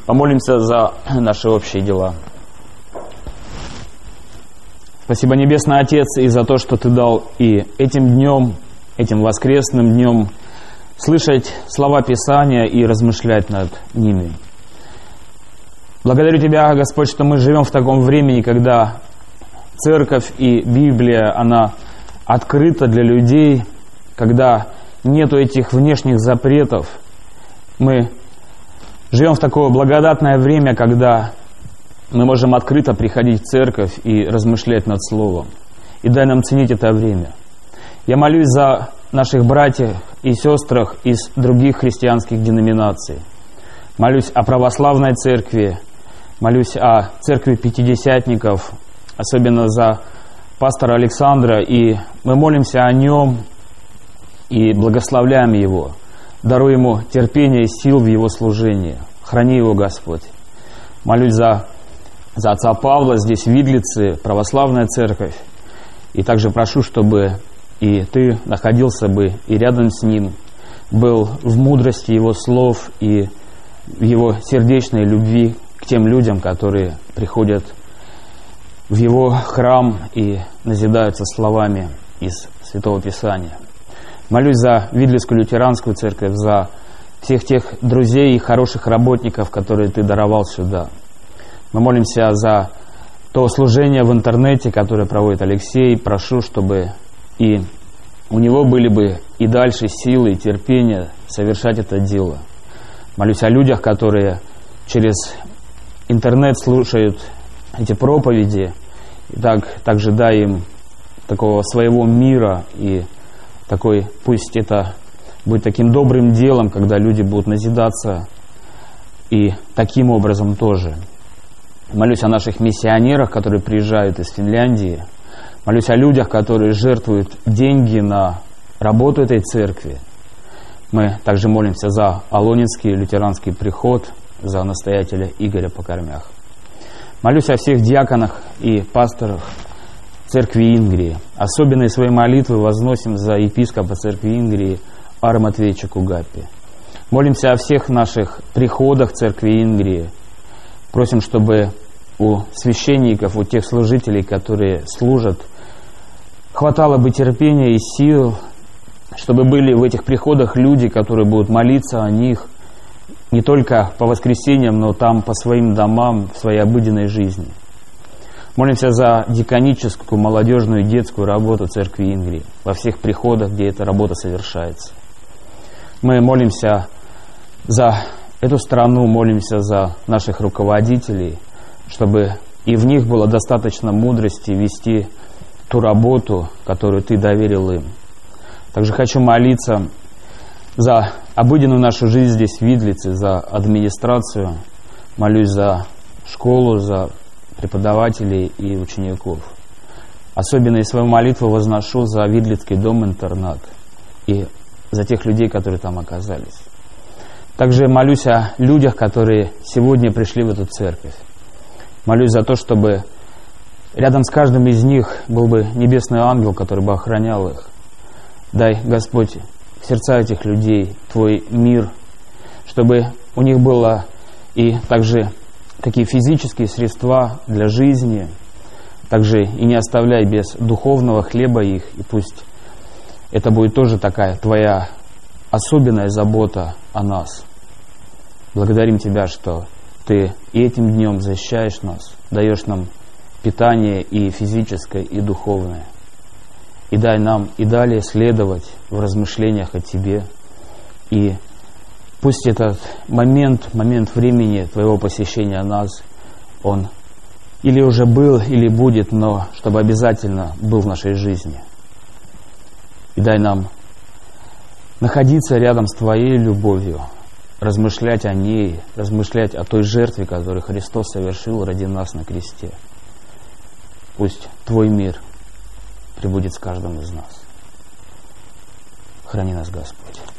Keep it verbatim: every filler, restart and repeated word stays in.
Помолимся за наши общие дела. Спасибо, Небесный Отец, и за то, что Ты дал и этим днем, этим воскресным днем слышать слова Писания и размышлять над ними. Благодарю Тебя, Господь, что мы живем в таком времени, когда Церковь и Библия, она открыта для людей, когда нету этих внешних запретов. Мы живем в такое благодатное время, когда мы можем открыто приходить в церковь и размышлять над Словом. И дай нам ценить это время. Я молюсь за наших братьев и сестрах из других христианских деноминаций. Молюсь о православной церкви, молюсь о церкви пятидесятников, особенно за пастора Александра, и мы молимся о нем и благословляем его. Даруй ему терпение и сил в его служении. Храни его, Господь. Молюсь за, за отца Павла здесь, в Видлице, православная церковь. И также прошу, чтобы и ты находился бы и рядом с ним, был в мудрости его слов и в его сердечной любви к тем людям, которые приходят в его храм и назидаются словами из Святого Писания. Молюсь за Видлицкую лютеранскую церковь, за всех тех друзей и хороших работников, которые Ты даровал сюда. Мы молимся за то служение в интернете, которое проводит Алексей. Прошу, чтобы и у него были бы и дальше силы и терпение совершать это дело. Молюсь о людях, которые через интернет слушают эти проповеди. И так, также дай им такого своего мира и такой, пусть это будет таким добрым делом, когда люди будут назидаться, и таким образом тоже. Молюсь о наших миссионерах, которые приезжают из Финляндии. Молюсь о людях, которые жертвуют деньги на работу этой церкви. Мы также молимся за Алонинский лютеранский приход, за настоятеля Игоря Покормях. Молюсь о всех диаконах и пасторах церкви Ингрии. Особенные свои молитвы возносим за епископа церкви Ингрии Ара Матвеевича Кугапи. Молимся о всех наших приходах церкви Ингрии. Просим, чтобы у священников, у тех служителей, которые служат, хватало бы терпения и сил, чтобы были в этих приходах люди, которые будут молиться о них не только по воскресеньям, но там по своим домам, в своей обыденной жизни. Молимся за диконическую, молодежную и детскую работу церкви Ингрии во всех приходах, где эта работа совершается. Мы молимся за эту страну, молимся за наших руководителей, чтобы и в них было достаточно мудрости вести ту работу, которую Ты доверил им. Также хочу молиться за обыденную нашу жизнь здесь, в Видлице, за администрацию. Молюсь за школу, за преподавателей и учеников. Особенно свою молитву возношу за Видлицкий дом-интернат и за тех людей, которые там оказались. Также молюсь о людях, которые сегодня пришли в эту церковь. Молюсь за то, чтобы рядом с каждым из них был бы небесный ангел, который бы охранял их. Дай, Господь, в сердца этих людей Твой мир, чтобы у них было и также такие физические средства для жизни, также и не оставляй без духовного хлеба их, и пусть это будет тоже такая Твоя особенная забота о нас. Благодарим Тебя, что Ты и этим днем защищаешь нас, даешь нам питание и физическое, и духовное. И дай нам и далее следовать в размышлениях о Тебе. И пусть этот момент, момент времени Твоего посещения нас, он или уже был, или будет, но чтобы обязательно был в нашей жизни. И дай нам находиться рядом с Твоей любовью, размышлять о ней, размышлять о той жертве, которую Христос совершил ради нас на кресте. Пусть Твой мир пребудет с каждым из нас. Храни нас, Господь.